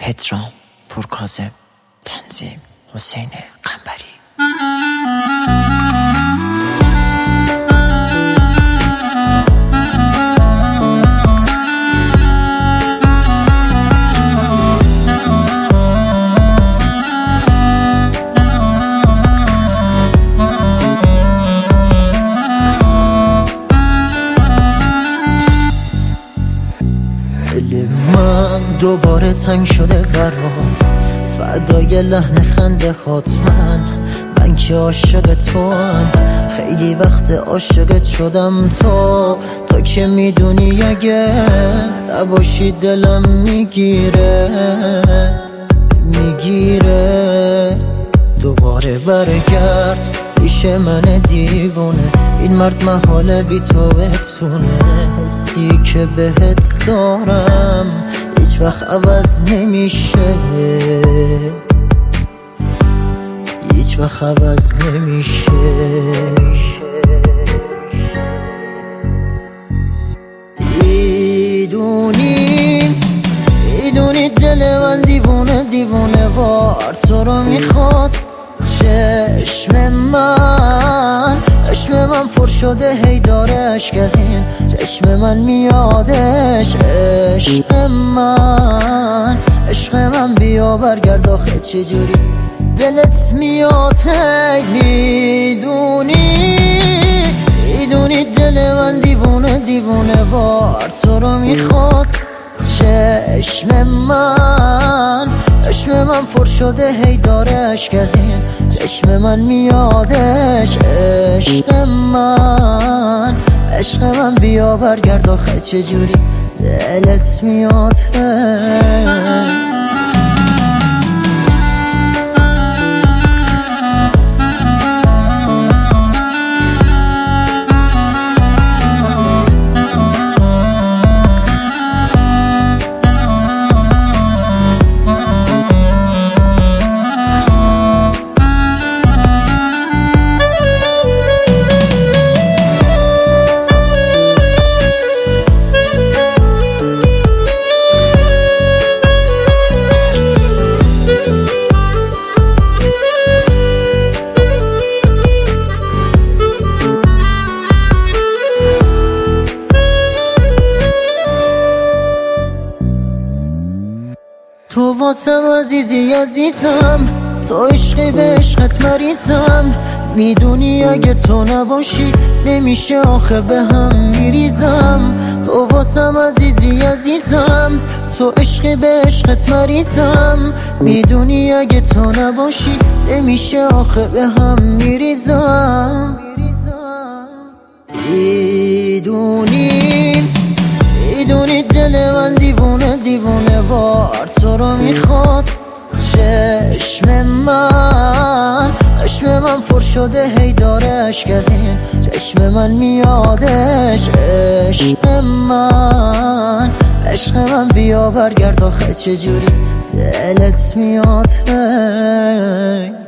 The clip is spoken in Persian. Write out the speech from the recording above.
پدرام پورکاظم، تنظیم حسین قنبری. دل من دوباره تنگ شده برات، فدای لحن خنده هات. من که عاشق تو هم، خیلی وقت عاشقت شدم. تو که میدونی اگه نباشی دلم میگیره. دوباره برگرد پیش من دیوونه، این مرد محاله بی تو بتونه. حسی که بهت دارم هیچ وقت عوض نمیشه، هیچ وقت عوض نمیشه. میدونی دل من دیوونه وار تو رو میخواد. چشم من پر شده هی داره اشک از این چشم من میادش. عشق من بیا برگرد آخه چجوری دلت میاد. هی میدونی دل من دیوونه وار تو رو میخواد. چشم من پر شده هی داره اشک از این چشم من میادش. عشق من بیا برگرد آخه چجوری دلت میاد. تو واسم عزیزم، تو عشقی به عشقت مریضم. میدونی اگه تو نباشی نمیشه آخه به هم میریزم. تو واسم عزیزم، تو عشقی به عشقت مریضم. میدونی اگه تو نباشی نمیشه آخه به هم میریزم. میدونی دل من دیوونه وار تو رو میخواد. چشم من پر شده هی داره اشک از این چشم من میادش. عشق من بیا برگرد آخه چجوری دلت میاد.